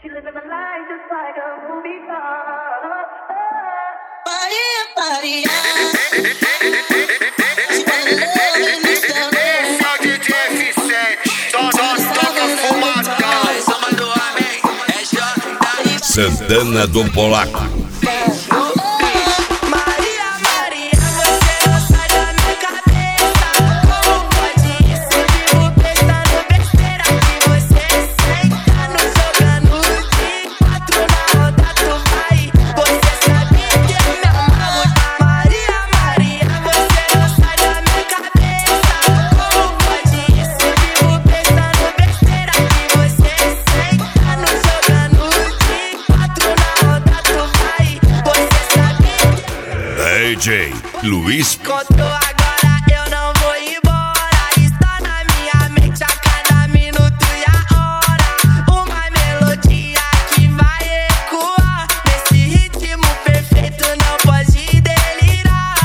She living the life just like a movie star. Maria, se valeu, me escondeu. Só DJ F7, só toca fumadão. Samba do homem, é J. Santana do Polaco. DJ Luiz. Contou agora, eu não vou embora. Está na minha mente a cada minuto e a hora. Uma melodia que vai ecoar. Nesse ritmo perfeito não pode delirar.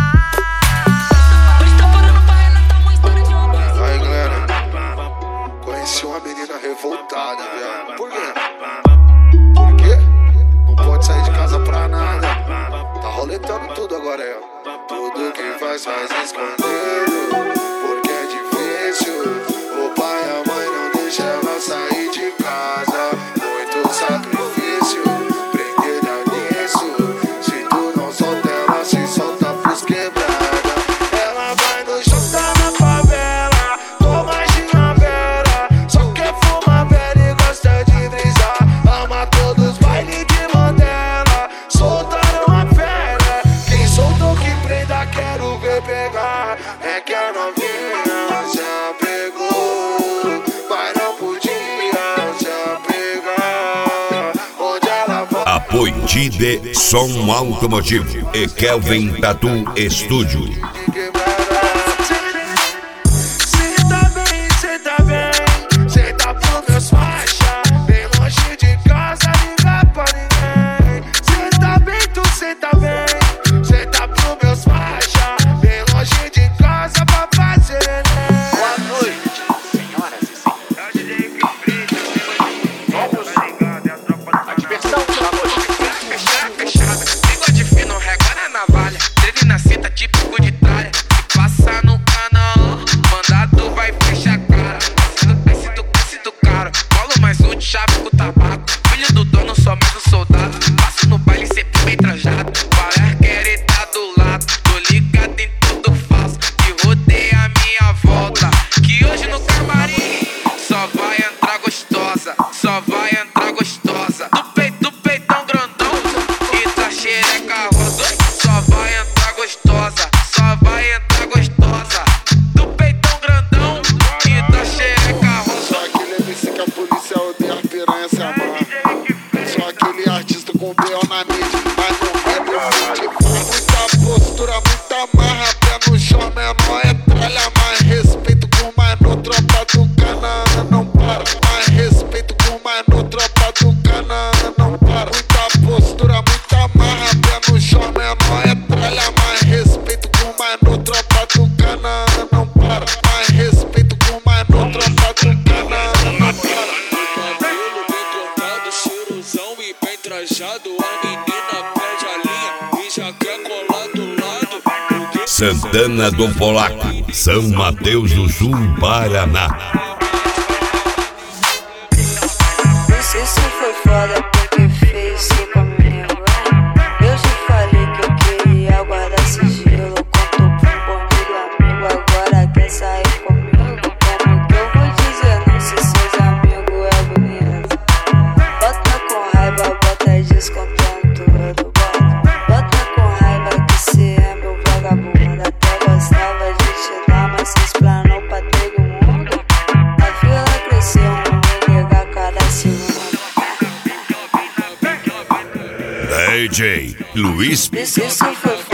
Hoje tá parando pra relatar uma história de uma vez. Aí galera, conheci uma menina revoltada, viado. Por quê? Por quê? Não pode sair de casa pra nada. Tá roletando tudo agora, é. Tudo que faz escondido, porque é difícil. O pai e a mãe não deixam ela sair de casa. Muito sacrifício, prendida nisso. Se tu não solta, ela se solta pros quebrada. Ela vai no juntar na favela, toma ginavera. Só quer fumar velho e gosta de brisar. Ama todos os bailes de Mandela. Soltaram a fera, quem soltou que prenda, quero ver pegar. É que a novinha se apegou, mas não podia se apegar. Onde ela vai? Apoio de Som Automotivo e Kelvin Tatu Estúdio. Cê tá bem, cê tá pro meus faixa. Bem longe de casa, liga pra ninguém. Cê tá bem, cê tá bem, cê tá pro meus faixa. Bem longe de casa pra fazer neném. Boa noite, senhoras e senhores. Vamos ligando, é a tropa da diversão. Fechada, bigode fino, régua na navalha. Teve na cinta, típico de tralha. Se passa no canal, mandado vai fechar a cara. Esse do caro, colo mais um de chave com tabaco. Filho do dono, só mais um soldado. Passo no baile sempre bem trajado. Parece querer tá do lado. Tô ligado em tudo falso, que rodeia a minha volta. Que hoje no camarim só vai entrar gostosa. Só vai entrar gostosa. Do peitão grandão e da xereca rosa. Só vai entrar gostosa. Só vai entrar gostosa. Do peitão grandão e da xereca rosa. Só aquele MC que a polícia odeia, a piranha se amarra. Só aquele artista com B.O. na mídia, mas não é definitiva. Muita postura, muita marra, pé no chão, menor é tralha. Mais respeito com mais no tropa do Canaã, não para. Mais respeito com mais no tropa do Canaã, não para. Muita postura, muita marra, pé no chão, menor é tralha. Mais respeito com mais no tropa do Canaã, não para. Mais respeito com mais no tropa do Canaã, não para. Cabelo bem cortado, cheirosão e bem trajado. A menina perde a linha e já quer colar do lado. Santana do Polaco, São Mateus do Sul, Paraná. Isso foi foda porque fez isso comigo. Eu te falei que eu queria guardar sigilo. Contou pro amigo, agora quer sair comigo. Como que eu vou dizer não se seus amigos é bonito? Bota com raiva, bota descontando tudo. Bota com raiva que cê é meu vagabundo. Até gostava de te dar, mas cês planou pra todo mundo. A vila cresceu, não me liga cada segundo. DJ Luiz. Isso foi